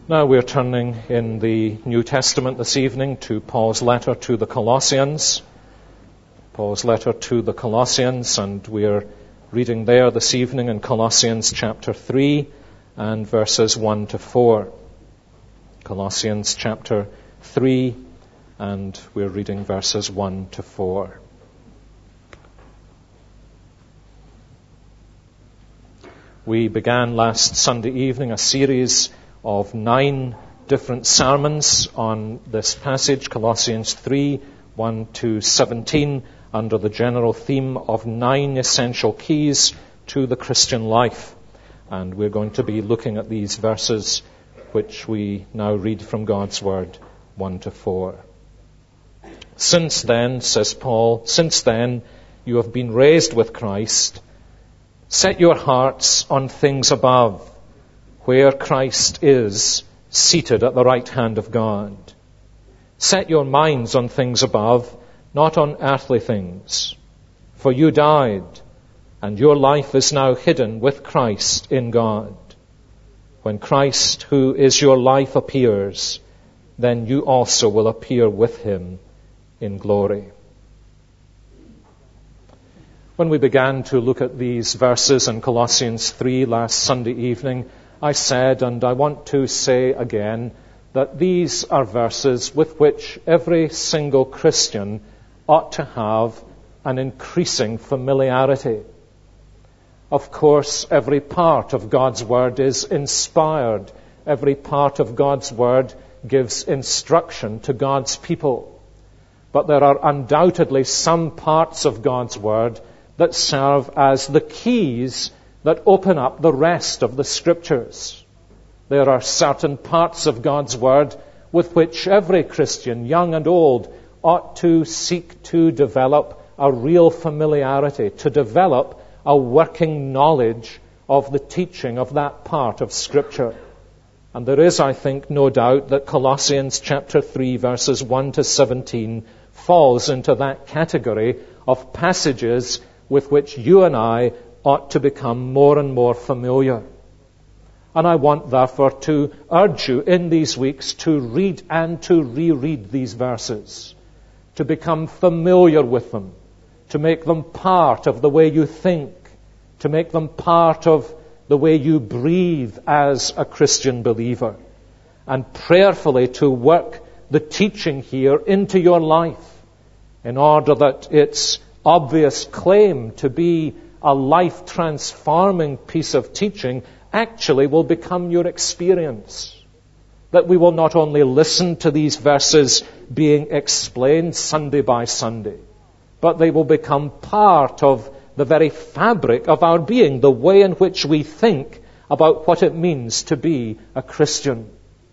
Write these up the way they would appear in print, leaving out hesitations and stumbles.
Now we're turning in the New Testament this evening to Paul's letter to the Colossians. Paul's letter to the Colossians, and we're reading there this evening in Colossians chapter 3 and verses 1 to 4. Colossians chapter 3, and we're reading verses 1 to 4. We began last Sunday evening a series of 9 different sermons on this passage, Colossians 3, 1 to 17, under the general theme of 9 essential keys to the Christian life. And we're going to be looking at these verses, which we now read from God's Word, 1 to 4. Since then, says Paul, since then you have been raised with Christ. Set your hearts on things above, where Christ is seated at the right hand of God. Set your minds on things above, not on earthly things. For you died, and your life is now hidden with Christ in God. When Christ, who is your life, appears, then you also will appear with him in glory. When we began to look at these verses in Colossians 3 last Sunday evening, I said, and I want to say again, that these are verses with which every single Christian ought to have an increasing familiarity. Of course, every part of God's Word is inspired. Every part of God's Word gives instruction to God's people. But there are undoubtedly some parts of God's Word that serve as the keys that open up the rest of the Scriptures. There are certain parts of God's Word with which every Christian, young and old, ought to seek to develop a real familiarity, to develop a working knowledge of the teaching of that part of Scripture. And there is, I think, no doubt that Colossians chapter 3, verses 1 to 17 falls into that category of passages with which you and I ought to become more and more familiar. And I want, therefore, to urge you in these weeks to read and to reread these verses, to become familiar with them, to make them part of the way you think, to make them part of the way you breathe as a Christian believer, and prayerfully to work the teaching here into your life in order that its obvious claim to be a life-transforming piece of teaching actually will become your experience. That we will not only listen to these verses being explained Sunday by Sunday, but they will become part of the very fabric of our being, the way in which we think about what it means to be a Christian.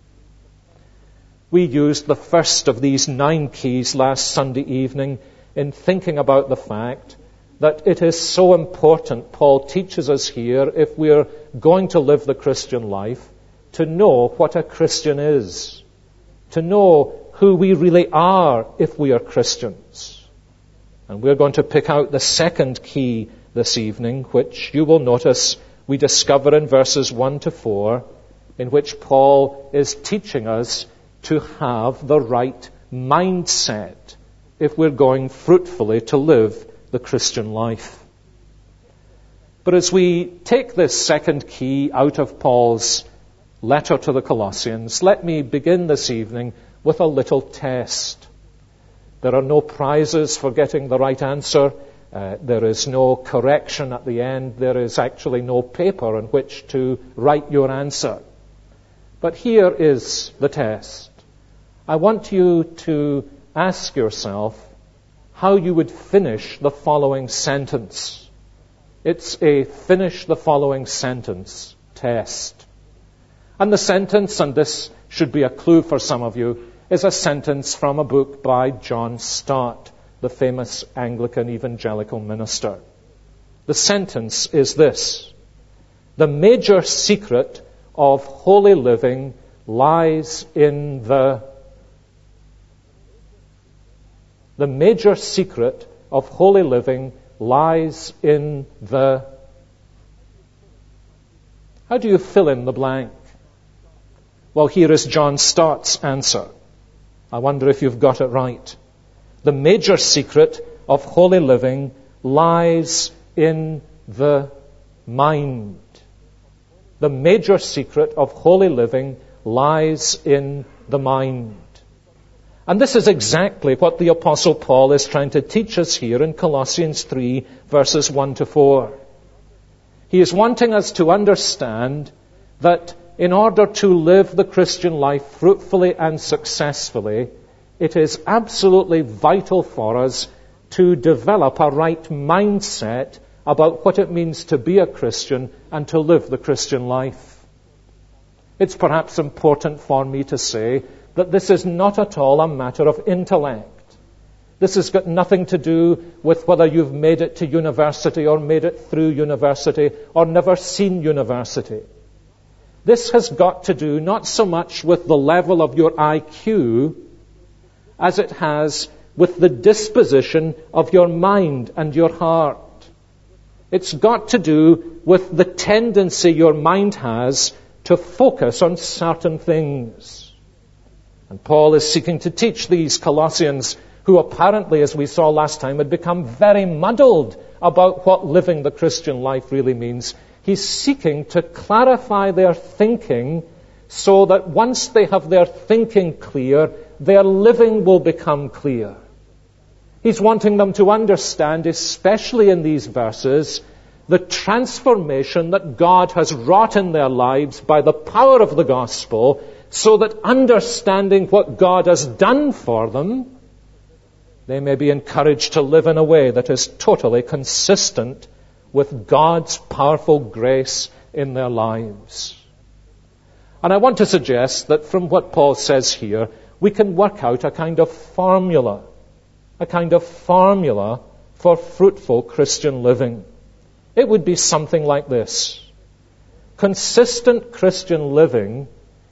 We used the first of these 9 keys last Sunday evening in thinking about the fact that it is so important, Paul teaches us here, if we're going to live the Christian life, to know what a Christian is, to know who we really are if we are Christians. And we're going to pick out the second key this evening, which you will notice we discover in verses 1 to 4, in which Paul is teaching us to have the right mindset if we're going fruitfully to live the Christian life. But as we take this second key out of Paul's letter to the Colossians, let me begin this evening with a little test. There are no prizes for getting the right answer. There is no correction at the end. There is actually no paper on which to write your answer. But here is the test. I want you to ask yourself how you would finish the following sentence. It's a finish the following sentence test. And the sentence, and this should be a clue for some of you, is a sentence from a book by John Stott, the famous Anglican evangelical minister. The sentence is this: the major secret of holy living lies in the major secret of holy living lies in the... How do you fill in the blank? Well, here is John Stott's answer. I wonder if you've got it right. The major secret of holy living lies in the mind. The major secret of holy living lies in the mind. And this is exactly what the Apostle Paul is trying to teach us here in Colossians 3, verses 1 to 4. He is wanting us to understand that in order to live the Christian life fruitfully and successfully, it is absolutely vital for us to develop a right mindset about what it means to be a Christian and to live the Christian life. It's perhaps important for me to say that this is not at all a matter of intellect. This has got nothing to do with whether you've made it to university or made it through university or never seen university. This has got to do not so much with the level of your IQ as it has with the disposition of your mind and your heart. It's got to do with the tendency your mind has to focus on certain things. And Paul is seeking to teach these Colossians, who apparently, as we saw last time, had become very muddled about what living the Christian life really means. He's seeking to clarify their thinking so that once they have their thinking clear, their living will become clear. He's wanting them to understand, especially in these verses, the transformation that God has wrought in their lives by the power of the gospel, so that understanding what God has done for them, they may be encouraged to live in a way that is totally consistent with God's powerful grace in their lives. And I want to suggest that from what Paul says here, we can work out a kind of formula for fruitful Christian living. It would be something like this. Consistent Christian living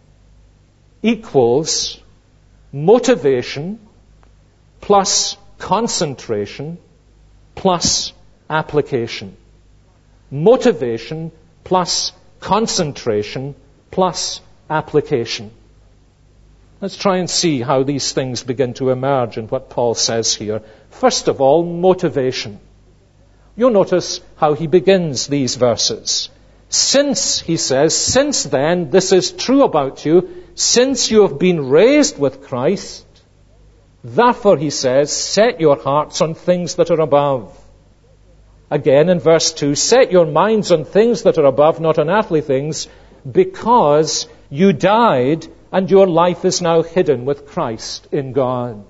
equals motivation plus concentration plus application. Motivation plus concentration plus application. Let's try and see how these things begin to emerge in what Paul says here. First of all, motivation. You'll notice how he begins these verses. Since, he says, since then, this is true about you, since you have been raised with Christ, therefore, he says, set your hearts on things that are above. Again, in verse 2, set your minds on things that are above, not on earthly things, because you died and your life is now hidden with Christ in God.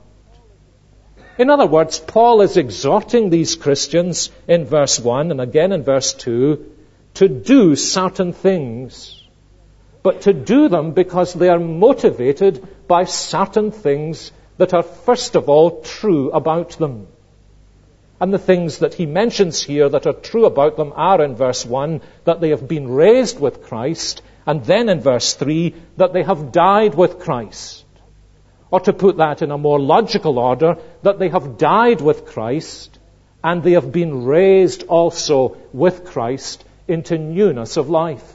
In other words, Paul is exhorting these Christians in verse 1 and again in verse 2 to do certain things, but to do them because they are motivated by certain things that are first of all true about them. And the things that he mentions here that are true about them are in verse 1, that they have been raised with Christ, and then in verse 3, that they have died with Christ. Or to put that in a more logical order, that they have died with Christ, and they have been raised also with Christ into newness of life.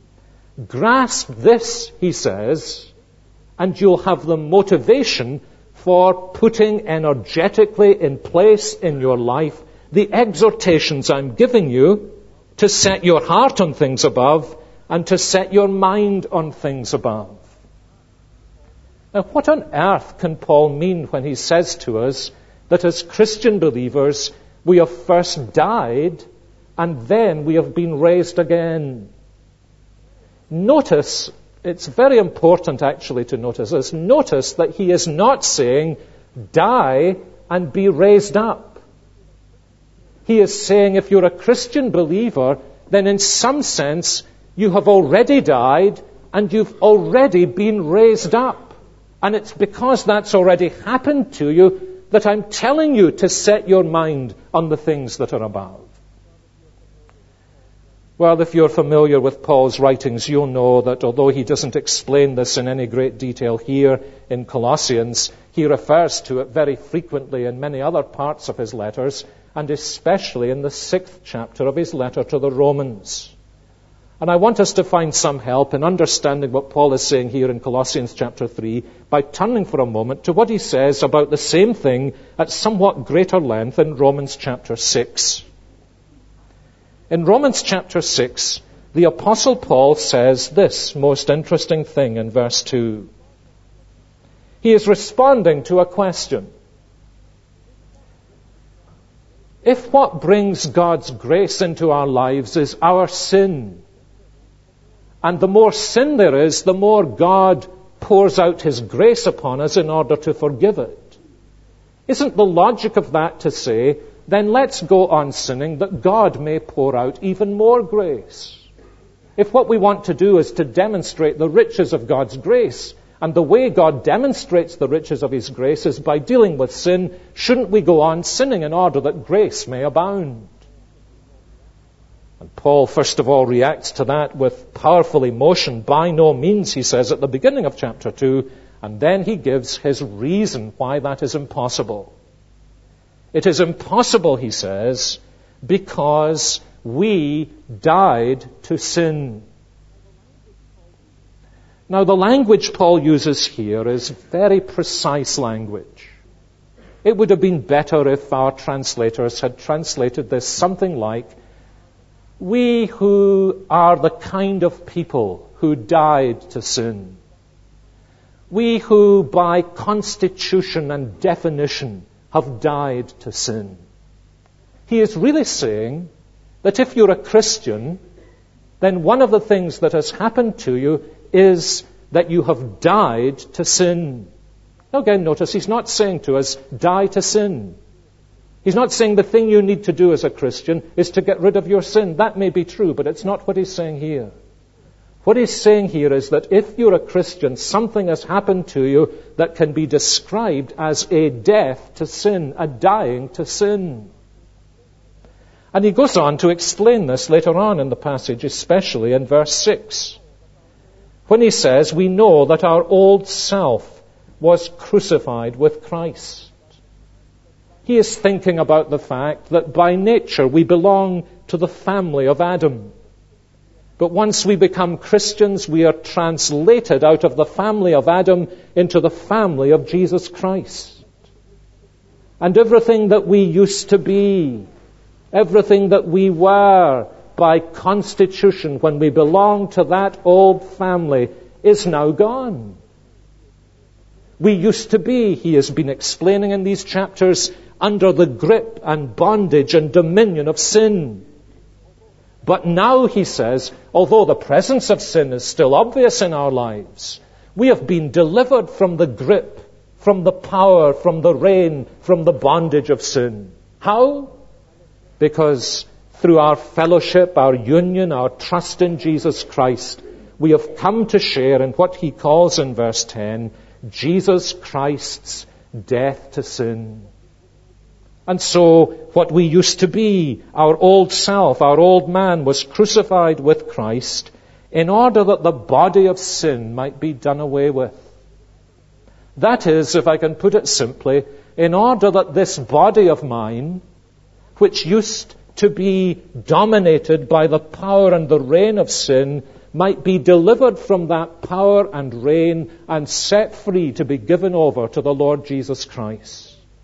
Grasp this, he says, and you'll have the motivation for putting energetically in place in your life the exhortations I'm giving you to set your heart on things above and to set your mind on things above. Now, what on earth can Paul mean when he says to us that as Christian believers we have first died and then we have been raised again? Notice, it's very important actually to notice that he is not saying die and be raised up. He is saying if you're a Christian believer, then in some sense you have already died and you've already been raised up. And it's because that's already happened to you that I'm telling you to set your mind on the things that are above. Well, if you're familiar with Paul's writings, you'll know that although he doesn't explain this in any great detail here in Colossians, he refers to it very frequently in many other parts of his letters, and especially in the 6th chapter of his letter to the Romans. And I want us to find some help in understanding what Paul is saying here in Colossians chapter 3 by turning for a moment to what he says about the same thing at somewhat greater length in Romans chapter 6. In Romans chapter 6, the Apostle Paul says this most interesting thing in verse 2. He is responding to a question. If what brings God's grace into our lives is our sin, and the more sin there is, the more God pours out His grace upon us in order to forgive it, isn't the logic of that to say, then let's go on sinning that God may pour out even more grace? If what we want to do is to demonstrate the riches of God's grace, and the way God demonstrates the riches of His grace is by dealing with sin, shouldn't we go on sinning in order that grace may abound? And Paul, first of all, reacts to that with powerful emotion. By no means, he says at the beginning of chapter 2, and then he gives his reason why that is impossible. It is impossible, he says, because we died to sin. Now, the language Paul uses here is very precise language. It would have been better if our translators had translated this something like, we who are the kind of people who died to sin. We who by constitution and definition have died to sin. He is really saying that if you're a Christian, then one of the things that has happened to you is that you have died to sin. Now again, notice he's not saying to us, die to sin. He's not saying the thing you need to do as a Christian is to get rid of your sin. That may be true, but it's not what he's saying here. What he's saying here is that if you're a Christian, something has happened to you that can be described as a death to sin, a dying to sin. And he goes on to explain this later on in the passage, especially in verse 6. When he says, we know that our old self was crucified with Christ. He is thinking about the fact that by nature we belong to the family of Adam. But once we become Christians, we are translated out of the family of Adam into the family of Jesus Christ. And everything that we used to be, everything that we were by constitution when we belonged to that old family is now gone. We used to be, he has been explaining in these chapters, under the grip and bondage and dominion of sin. But now, he says, although the presence of sin is still obvious in our lives, we have been delivered from the grip, from the power, from the reign, from the bondage of sin. How? Because through our fellowship, our union, our trust in Jesus Christ, we have come to share in what he calls in verse 10, Jesus Christ's death to sin. And so, what we used to be, our old self, our old man, was crucified with Christ in order that the body of sin might be done away with. That is, if I can put it simply, in order that this body of mine, which used to be dominated by the power and the reign of sin, might be delivered from that power and reign and set free to be given over to the Lord Jesus Christ.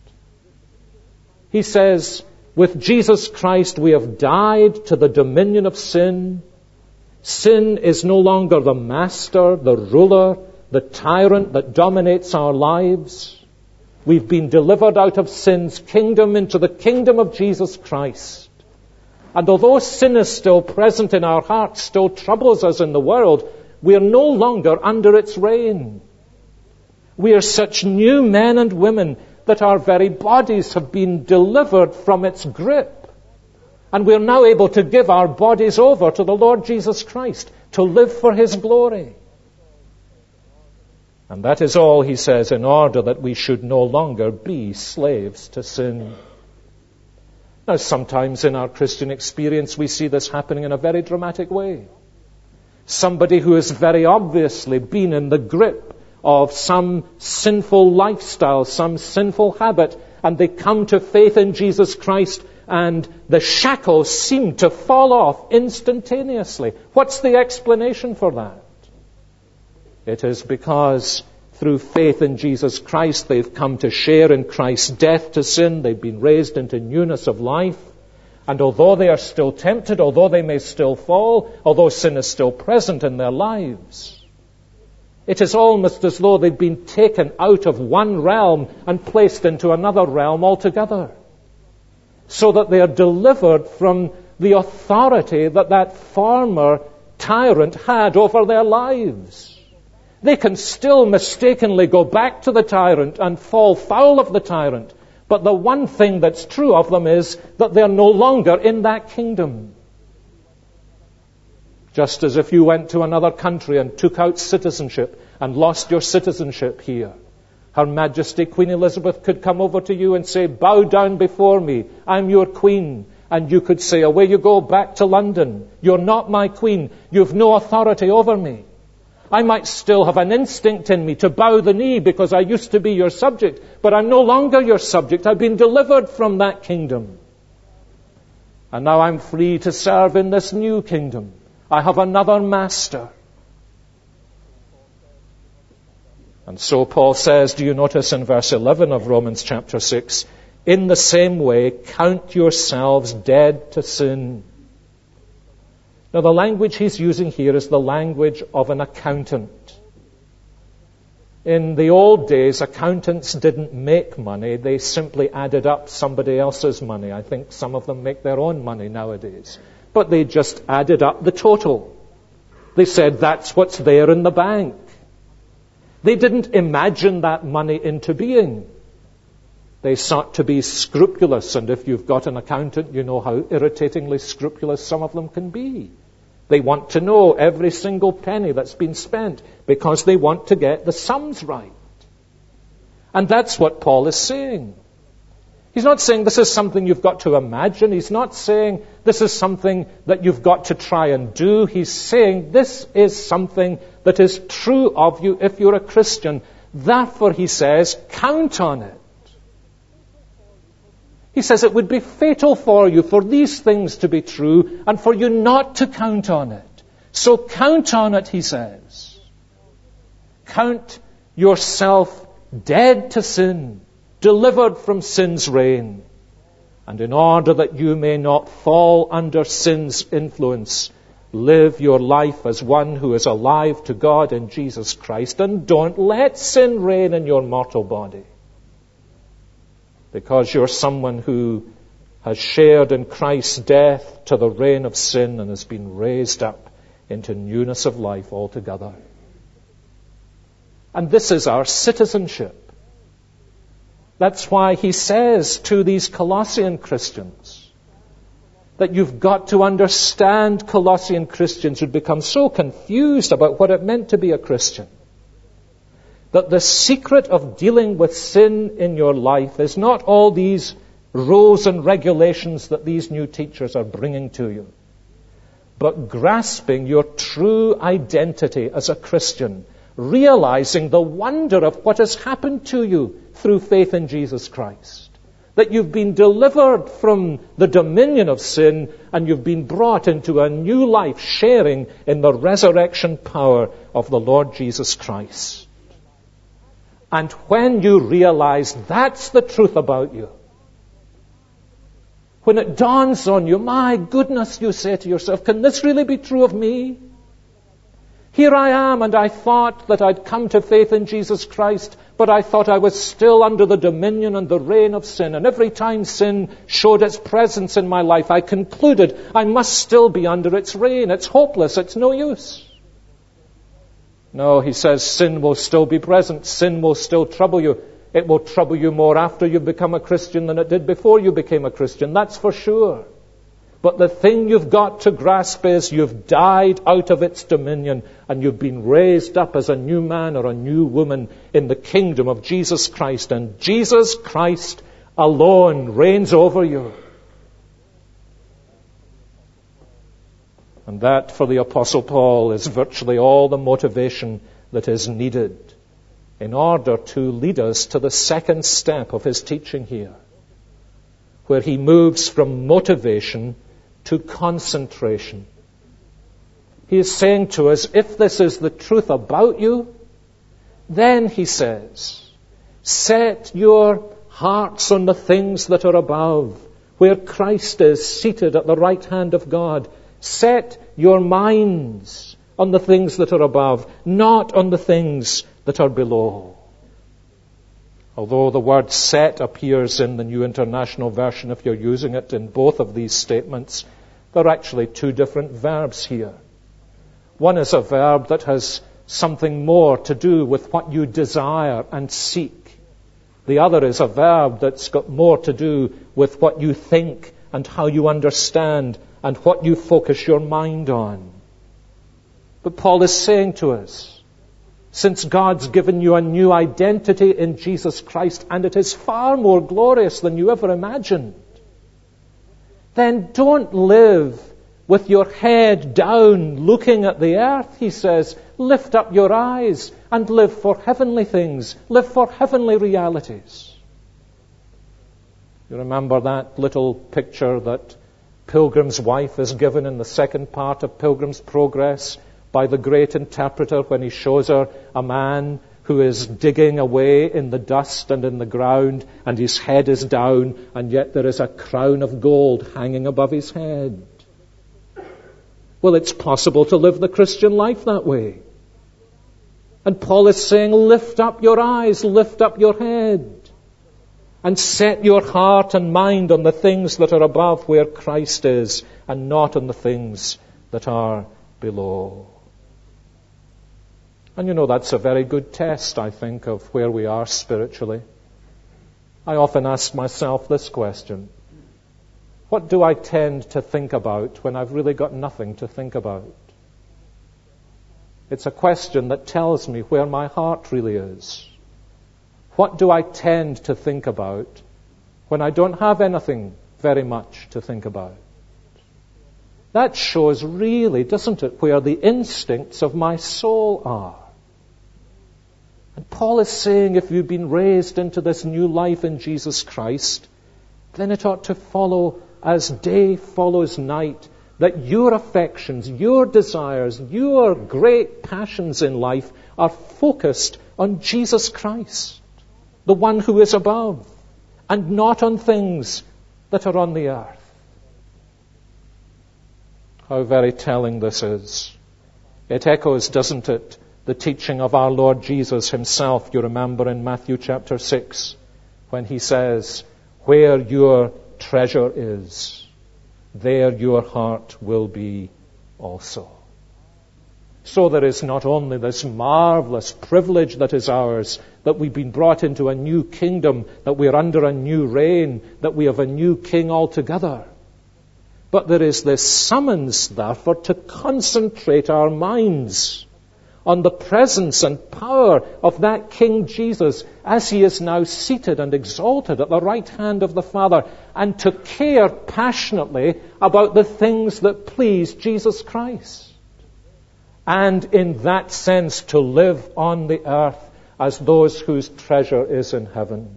He says, with Jesus Christ we have died to the dominion of sin. Sin is no longer the master, the ruler, the tyrant that dominates our lives. We've been delivered out of sin's kingdom into the kingdom of Jesus Christ. And although sin is still present in our hearts, still troubles us in the world, we are no longer under its reign. We are such new men and women that our very bodies have been delivered from its grip. And we are now able to give our bodies over to the Lord Jesus Christ, to live for his glory. And that is all, he says, in order that we should no longer be slaves to sin. Now, sometimes in our Christian experience, we see this happening in a very dramatic way. Somebody who has very obviously been in the grip of some sinful lifestyle, some sinful habit, and they come to faith in Jesus Christ, and the shackles seemed to fall off instantaneously. What's the explanation for that? It is because through faith in Jesus Christ, they've come to share in Christ's death to sin. They've been raised into newness of life. And although they are still tempted, although they may still fall, although sin is still present in their lives, it is almost as though they've been taken out of one realm and placed into another realm altogether, so that they are delivered from the authority that that former tyrant had over their lives. They can still mistakenly go back to the tyrant and fall foul of the tyrant, but the one thing that's true of them is that they're no longer in that kingdom. Just as if you went to another country and took out citizenship and lost your citizenship here, Her Majesty Queen Elizabeth could come over to you and say, "Bow down before me, I'm your queen." And you could say, "Away you go back to London. You're not my queen. You've no authority over me." I might still have an instinct in me to bow the knee because I used to be your subject, but I'm no longer your subject. I've been delivered from that kingdom. And now I'm free to serve in this new kingdom. I have another master. And so Paul says, do you notice in verse 11 of Romans chapter 6, in the same way, count yourselves dead to sin. Now the language he's using here is the language of an accountant. In the old days, accountants didn't make money. They simply added up somebody else's money. I think some of them make their own money nowadays. But they just added up the total. They said, that's what's there in the bank. They didn't imagine that money into being. They sought to be scrupulous, and if you've got an accountant, you know how irritatingly scrupulous some of them can be. They want to know every single penny that's been spent because they want to get the sums right. And that's what Paul is saying. He's not saying this is something you've got to imagine. He's not saying this is something that you've got to try and do. He's saying this is something that is true of you if you're a Christian. Therefore, he says, count on it. He says it would be fatal for you for these things to be true and for you not to count on it. So count on it, he says. Count yourself dead to sin, delivered from sin's reign. And in order that you may not fall under sin's influence, live your life as one who is alive to God in Jesus Christ, and don't let sin reign in your mortal body. Because you're someone who has shared in Christ's death to the reign of sin and has been raised up into newness of life altogether. And this is our citizenship. That's why he says to these Colossian Christians that you've got to understand, Colossian Christians who'd become so confused about what it meant to be a Christian, that the secret of dealing with sin in your life is not all these rules and regulations that these new teachers are bringing to you, but grasping your true identity as a Christian, realizing the wonder of what has happened to you through faith in Jesus Christ, that you've been delivered from the dominion of sin and you've been brought into a new life, sharing in the resurrection power of the Lord Jesus Christ. And when you realize that's the truth about you, when it dawns on you, my goodness, you say to yourself, can this really be true of me? Here I am, and I thought that I'd come to faith in Jesus Christ, but I thought I was still under the dominion and the reign of sin. And every time sin showed its presence in my life, I concluded I must still be under its reign. It's hopeless. It's no use. No, he says sin will still be present. Sin will still trouble you. It will trouble you more after you've become a Christian than it did before you became a Christian. That's for sure. But the thing you've got to grasp is you've died out of its dominion and you've been raised up as a new man or a new woman in the kingdom of Jesus Christ. And Jesus Christ alone reigns over you. And that, for the Apostle Paul, is virtually all the motivation that is needed in order to lead us to the second step of his teaching here. where he moves from motivation to concentration. He is saying to us, if this is the truth about you, then, he says, set your hearts on the things that are above, where Christ is seated at the right hand of God. Set your minds on the things that are above, not on the things that are below. Although the word set appears in the New International Version, if you're using it in both of these statements, there are actually two different verbs here. One is a verb that has something more to do with what you desire and seek. The other is a verb that's got more to do with what you think and how you understand and what you focus your mind on. But Paul is saying to us, since God's given you a new identity in Jesus Christ, and it is far more glorious than you ever imagined, then don't live with your head down looking at the earth, he says. Lift up your eyes and live for heavenly things. Live for heavenly realities. You remember that little picture that Pilgrim's wife is given in the second part of Pilgrim's Progress by the great interpreter when he shows her a man who is digging away in the dust and in the ground, and his head is down, and yet there is a crown of gold hanging above his head. Well, it's possible to live the Christian life that way. And Paul is saying, lift up your eyes, lift up your head, and set your heart and mind on the things that are above where Christ is, and not on the things that are below. And you know, that's a very good test, I think, of where we are spiritually. I often ask myself this question: what do I tend to think about when I've really got nothing to think about? It's a question that tells me where my heart really is. What do I tend to think about when I don't have anything very much to think about? That shows really, doesn't it, where the instincts of my soul are. And Paul is saying, if you've been raised into this new life in Jesus Christ, then it ought to follow as day follows night, that your affections, your desires, your great passions in life are focused on Jesus Christ, the one who is above, and not on things that are on the earth. How very telling this is. It echoes, doesn't it, the teaching of our Lord Jesus himself, you remember in Matthew chapter 6, when he says, where your treasure is, there your heart will be also. So there is not only this marvelous privilege that is ours, that we've been brought into a new kingdom, that we're under a new reign, that we have a new king altogether, but there is this summons, therefore, to concentrate our minds on the presence and power of that King Jesus as he is now seated and exalted at the right hand of the Father, and to care passionately about the things that please Jesus Christ. And in that sense to live on the earth as those whose treasure is in heaven.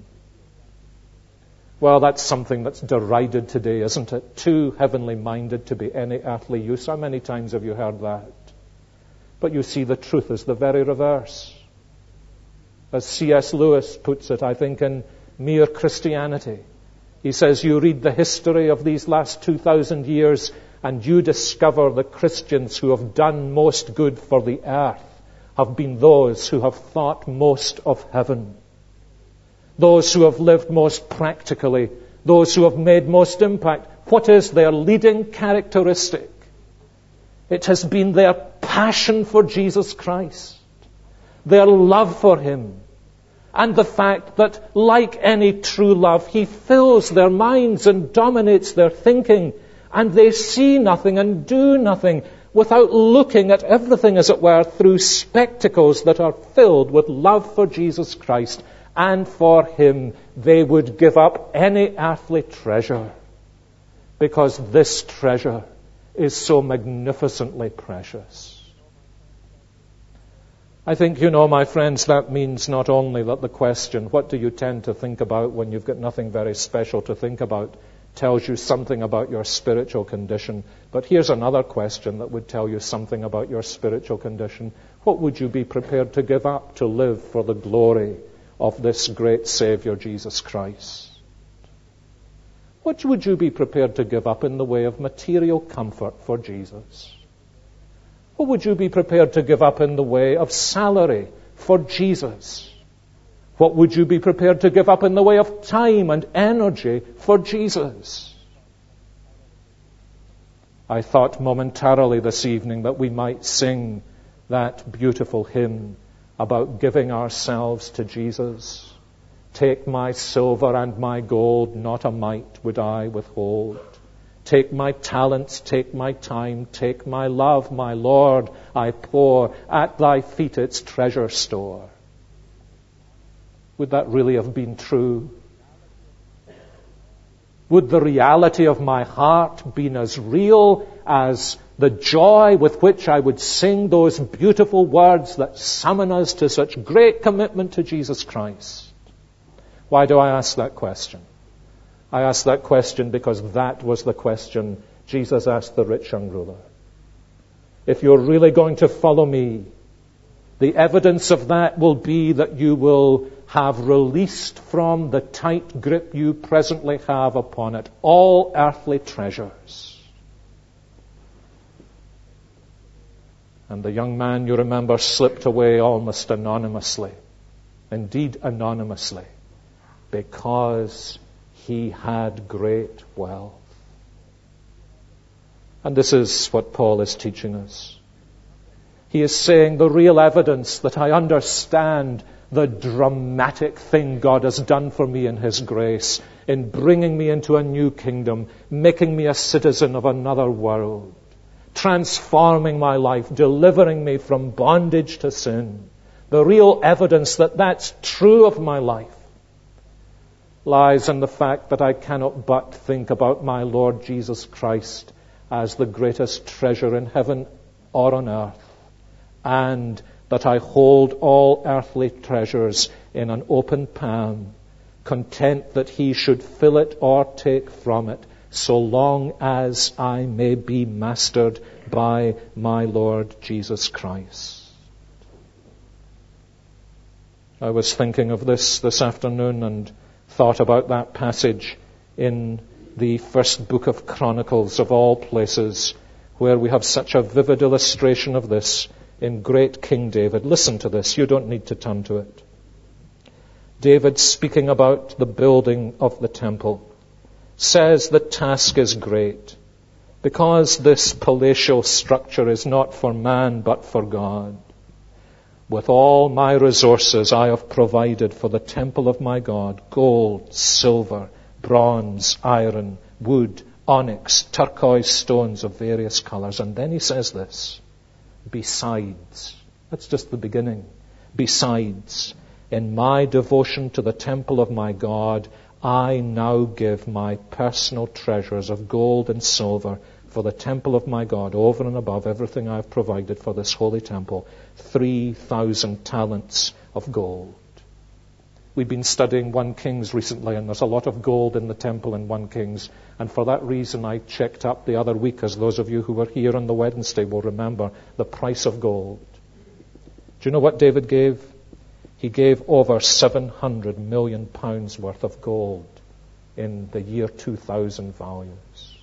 Well, that's something that's derided today, isn't it? Too heavenly minded to be any earthly use. How many times have you heard that? But you see, the truth is the very reverse. As C.S. Lewis puts it, I think, in Mere Christianity, he says, you read the history of these last 2,000 years and you discover the Christians who have done most good for the earth have been those who have thought most of heaven, those who have lived most practically, those who have made most impact. What is their leading characteristic? It has been their passion for Jesus Christ, their love for him, and the fact that, like any true love, he fills their minds and dominates their thinking, and they see nothing and do nothing without looking at everything, as it were, through spectacles that are filled with love for Jesus Christ, and for him they would give up any earthly treasure, because this treasure is so magnificently precious. I think, you know, my friends, that means not only that the question, what do you tend to think about when you've got nothing very special to think about, tells you something about your spiritual condition. But here's another question that would tell you something about your spiritual condition. What would you be prepared to give up to live for the glory of this great Savior, Jesus Christ? What would you be prepared to give up in the way of material comfort for Jesus? What would you be prepared to give up in the way of salary for Jesus? What would you be prepared to give up in the way of time and energy for Jesus? I thought momentarily this evening that we might sing that beautiful hymn about giving ourselves to Jesus. Take my silver and my gold, not a mite would I withhold. Take my talents, take my time, take my love, my Lord, I pour at thy feet its treasure store. Would that really have been true? Would the reality of my heart been as real as the joy with which I would sing those beautiful words that summon us to such great commitment to Jesus Christ? Why do I ask that question? I ask that question because that was the question Jesus asked the rich young ruler. If you're really going to follow me, the evidence of that will be that you will have released from the tight grip you presently have upon it all earthly treasures. And the young man, you remember, slipped away almost anonymously. Indeed, anonymously. Because he had great wealth. And this is what Paul is teaching us. He is saying the real evidence that I understand the dramatic thing God has done for me in His grace, in bringing me into a new kingdom, making me a citizen of another world, transforming my life, delivering me from bondage to sin. The real evidence that that's true of my life lies in the fact that I cannot but think about my Lord Jesus Christ as the greatest treasure in heaven or on earth, and that I hold all earthly treasures in an open palm, content that He should fill it or take from it, so long as I may be mastered by my Lord Jesus Christ. I was thinking of this afternoon and thought about that passage in the first book of Chronicles, of all places, where we have such a vivid illustration of this in great King David. Listen to this. You don't need to turn to it. David, speaking about the building of the temple, says the task is great because this palatial structure is not for man but for God. With all my resources I have provided for the temple of my God, gold, silver, bronze, iron, wood, onyx, turquoise stones of various colors. And then he says this, besides, that's just the beginning, besides, in my devotion to the temple of my God, I now give my personal treasures of gold and silver for the temple of my God, over and above everything I've provided for this holy temple, 3,000 talents of gold. We've been studying 1 Kings recently, and there's a lot of gold in the temple in 1 Kings. And for that reason, I checked up the other week, as those of you who were here on the Wednesday will remember, the price of gold. Do you know what David gave? He gave over 700 million pounds worth of gold in the year 2000 values.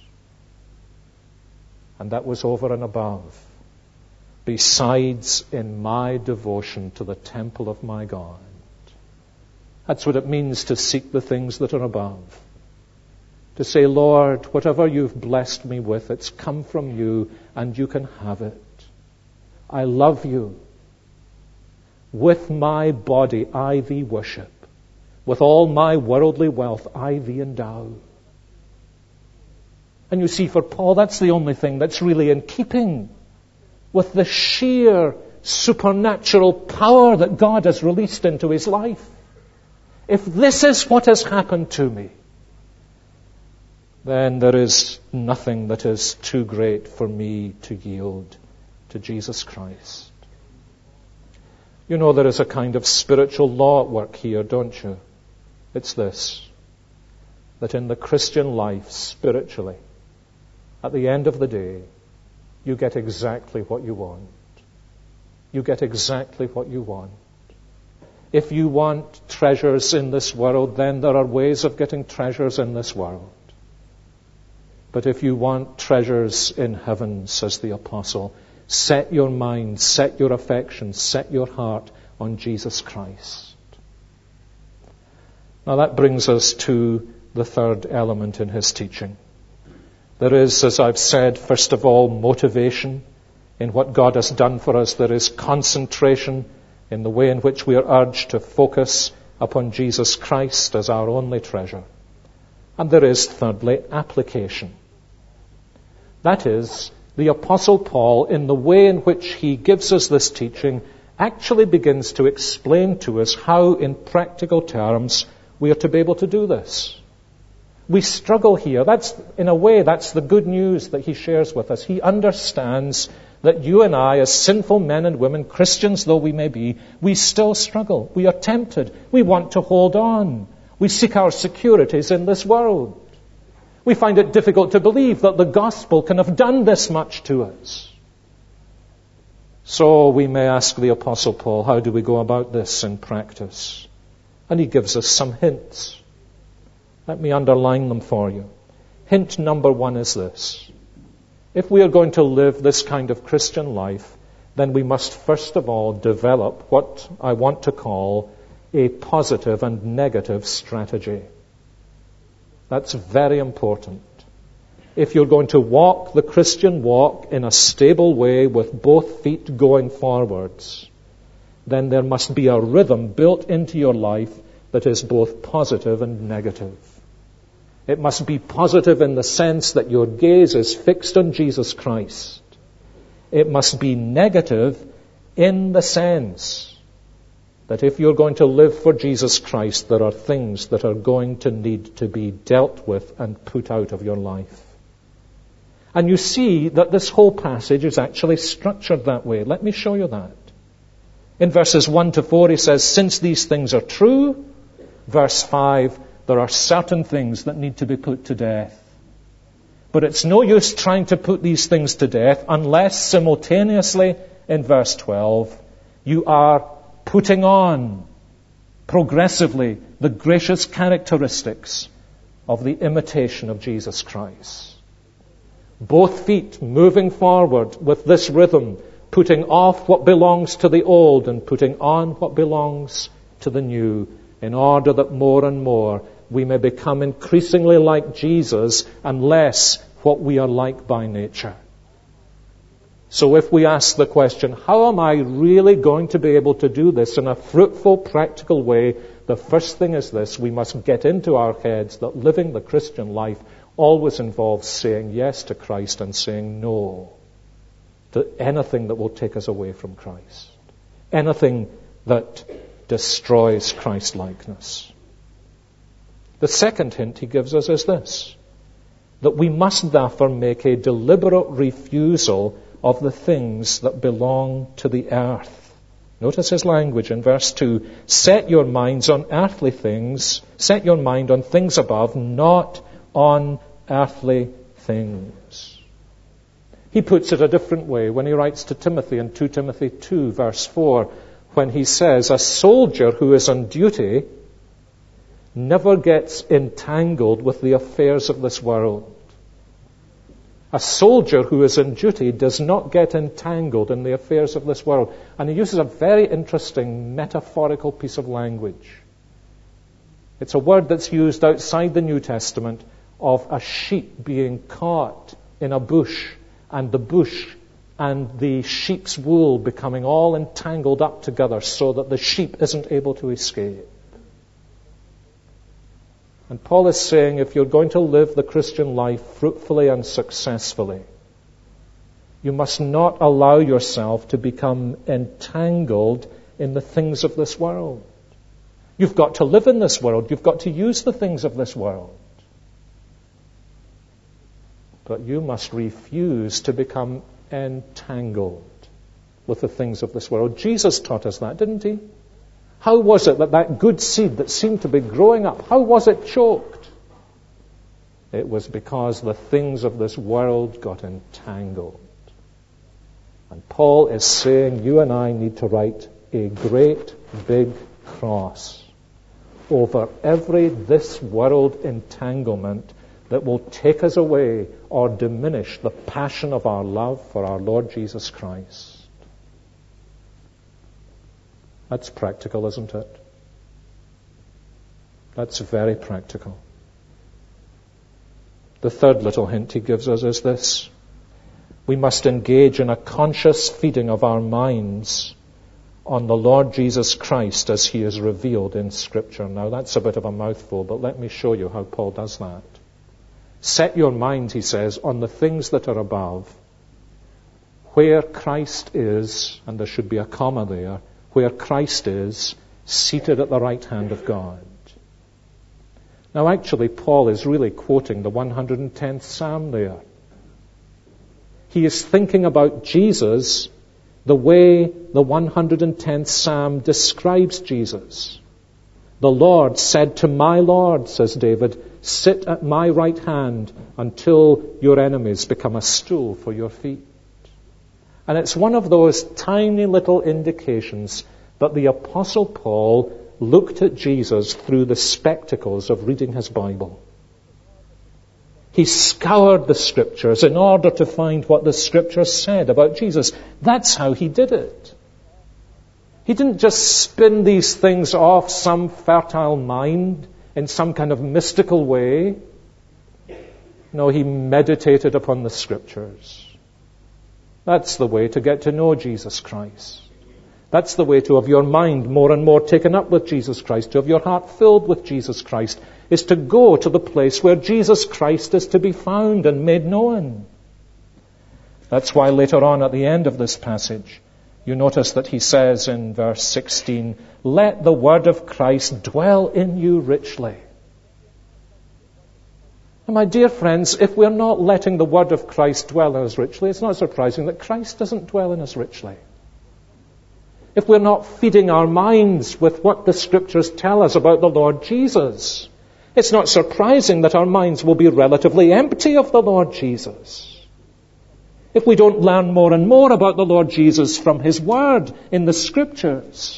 And that was over and above. Besides, in my devotion to the temple of my God. That's what it means to seek the things that are above. To say, Lord, whatever you've blessed me with, it's come from you and you can have it. I love you. With my body I thee worship. With all my worldly wealth I thee endow. And you see, for Paul, that's the only thing that's really in keeping with the sheer supernatural power that God has released into his life. If this is what has happened to me, then there is nothing that is too great for me to yield to Jesus Christ. You know, there is a kind of spiritual law at work here, don't you? It's this, that in the Christian life, spiritually, at the end of the day, you get exactly what you want. You get exactly what you want. If you want treasures in this world, then there are ways of getting treasures in this world. But if you want treasures in heaven, says the apostle, set your mind, set your affections, set your heart on Jesus Christ. Now that brings us to the third element in his teaching. There is, as I've said, first of all, motivation in what God has done for us. There is concentration in the way in which we are urged to focus upon Jesus Christ as our only treasure. And there is, thirdly, application. That is, the Apostle Paul, in the way in which he gives us this teaching, actually begins to explain to us how, in practical terms, we are to be able to do this. We struggle here. In a way, that's the good news that he shares with us. He understands that you and I, as sinful men and women, Christians though we may be, we still struggle. We are tempted. We want to hold on. We seek our securities in this world. We find it difficult to believe that the gospel can have done this much to us. So we may ask the Apostle Paul, how do we go about this in practice? And he gives us some hints. Let me underline them for you. Hint number one is this. If we are going to live this kind of Christian life, then we must first of all develop what I want to call a positive and negative strategy. That's very important. If you're going to walk the Christian walk in a stable way with both feet going forwards, then there must be a rhythm built into your life that is both positive and negative. It must be positive in the sense that your gaze is fixed on Jesus Christ. It must be negative in the sense that if you're going to live for Jesus Christ, there are things that are going to need to be dealt with and put out of your life. And you see that this whole passage is actually structured that way. Let me show you that. In verses 1 to 4, he says, since these things are true, verse 5, there are certain things that need to be put to death. But it's no use trying to put these things to death unless simultaneously, in verse 12, you are putting on progressively the gracious characteristics of the imitation of Jesus Christ. Both feet moving forward with this rhythm, putting off what belongs to the old and putting on what belongs to the new, in order that more and more we may become increasingly like Jesus and less what we are like by nature. So if we ask the question, how am I really going to be able to do this in a fruitful, practical way? The first thing is this: we must get into our heads that living the Christian life always involves saying yes to Christ and saying no to anything that will take us away from Christ. Anything that destroys Christ-likeness. The second hint he gives us is this: that we must therefore make a deliberate refusal of the things that belong to the earth. Notice his language in verse 2. Set your minds on earthly things. Set your mind on things above, not on earthly things. He puts it a different way when he writes to Timothy in 2 Timothy 2, verse 4, when he says, a soldier who is on duty never gets entangled with the affairs of this world. A soldier who is on duty does not get entangled in the affairs of this world. And he uses a very interesting metaphorical piece of language. It's a word that's used outside the New Testament of a sheep being caught in a bush, and the bush and the sheep's wool becoming all entangled up together so that the sheep isn't able to escape. And Paul is saying, if you're going to live the Christian life fruitfully and successfully, you must not allow yourself to become entangled in the things of this world. You've got to live in this world. You've got to use the things of this world. But you must refuse to become entangled with the things of this world. Jesus taught us that, didn't he? How was it that good seed that seemed to be growing up, how was it choked? It was because the things of this world got entangled. And Paul is saying you and I need to write a great big cross over every this world entanglement that will take us away or diminish the passion of our love for our Lord Jesus Christ. That's practical, isn't it? That's very practical. The third little hint he gives us is this. We must engage in a conscious feeding of our minds on the Lord Jesus Christ as he is revealed in Scripture. Now that's a bit of a mouthful, but let me show you how Paul does that. Set your mind, he says, on the things that are above, where Christ is, and there should be a comma there, where Christ is, seated at the right hand of God. Now actually, Paul is really quoting the 110th Psalm there. He is thinking about Jesus the way the 110th Psalm describes Jesus. The Lord said to my Lord, says David, sit at my right hand until your enemies become a stool for your feet. And it's one of those tiny little indications that the Apostle Paul looked at Jesus through the spectacles of reading his Bible. He scoured the Scriptures in order to find what the Scriptures said about Jesus. That's how he did it. He didn't just spin these things off some fertile mind in some kind of mystical way. No, he meditated upon the Scriptures. That's the way to get to know Jesus Christ. That's the way to have your mind more and more taken up with Jesus Christ, to have your heart filled with Jesus Christ, is to go to the place where Jesus Christ is to be found and made known. That's why later on at the end of this passage, you notice that he says in verse 16, let the word of Christ dwell in you richly. And my dear friends, if we're not letting the word of Christ dwell in us richly, it's not surprising that Christ doesn't dwell in us richly. If we're not feeding our minds with what the Scriptures tell us about the Lord Jesus, it's not surprising that our minds will be relatively empty of the Lord Jesus. If we don't learn more and more about the Lord Jesus from his word in the Scriptures,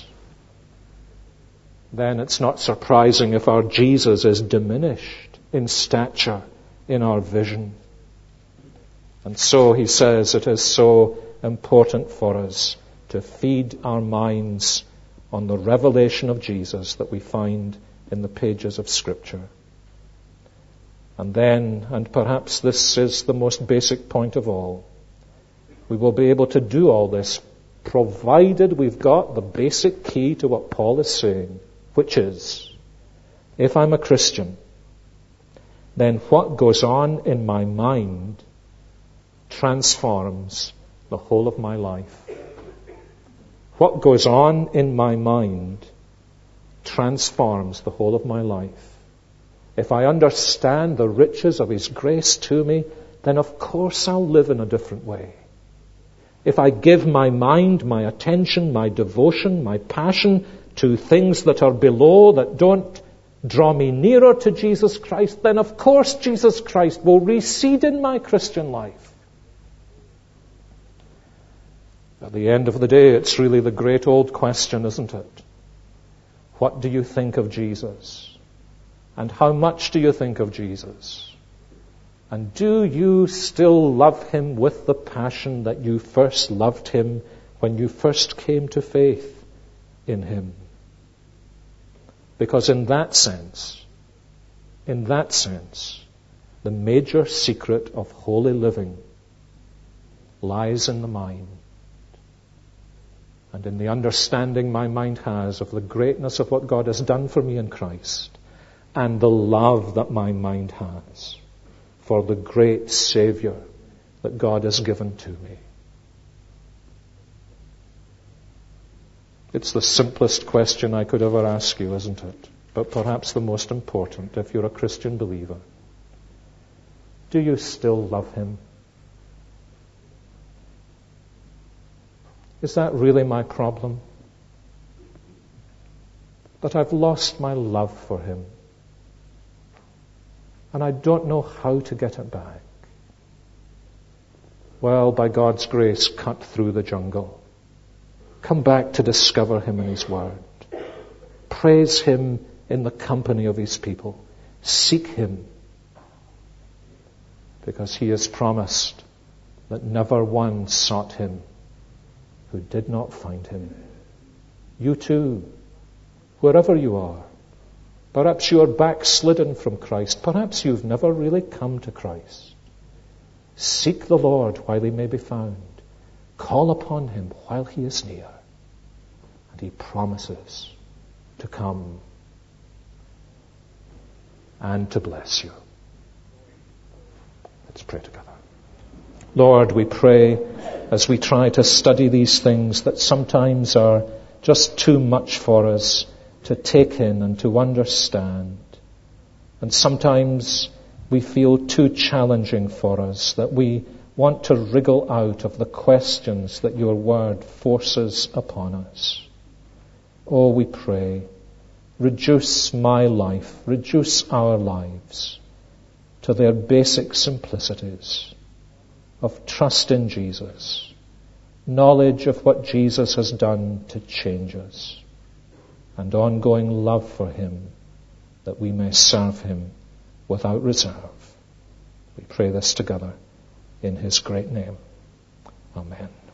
then it's not surprising if our Jesus is diminished in stature, in our vision. And so he says it is so important for us to feed our minds on the revelation of Jesus that we find in the pages of Scripture. And then, and perhaps this is the most basic point of all, we will be able to do all this provided we've got the basic key to what Paul is saying, which is, if I'm a Christian, then what goes on in my mind transforms the whole of my life. What goes on in my mind transforms the whole of my life. If I understand the riches of his grace to me, then of course I'll live in a different way. If I give my mind, my attention, my devotion, my passion to things that are below, that don't draw me nearer to Jesus Christ, then of course Jesus Christ will recede in my Christian life. At the end of the day, it's really the great old question, isn't it? What do you think of Jesus? And how much do you think of Jesus? And do you still love him with the passion that you first loved him when you first came to faith in him? Because in that sense, the major secret of holy living lies in the mind. And in the understanding my mind has of the greatness of what God has done for me in Christ, and the love that my mind has for the great Savior that God has given to me. It's the simplest question I could ever ask you, isn't it? But perhaps the most important if you're a Christian believer. Do you still love him? Is that really my problem? That I've lost my love for him? and I don't know how to get it back. Well, by God's grace, cut through the jungle. Come back to discover him in his word. Praise him in the company of his people. Seek him, because he has promised that never one sought him who did not find him. You too, wherever you are, perhaps you are backslidden from Christ. Perhaps you've never really come to Christ. Seek the Lord while he may be found. Call upon him while he is near. And he promises to come and to bless you. Let's pray together. Lord, we pray as we try to study these things that sometimes are just too much for us to take in and to understand. And sometimes we feel too challenging for us, that we want to wriggle out of the questions that your word forces upon us. Oh, we pray, reduce my life, reduce our lives to their basic simplicities of trust in Jesus, knowledge of what Jesus has done to change us, and ongoing love for him, that we may serve him without reserve. We pray this together in his great name. Amen.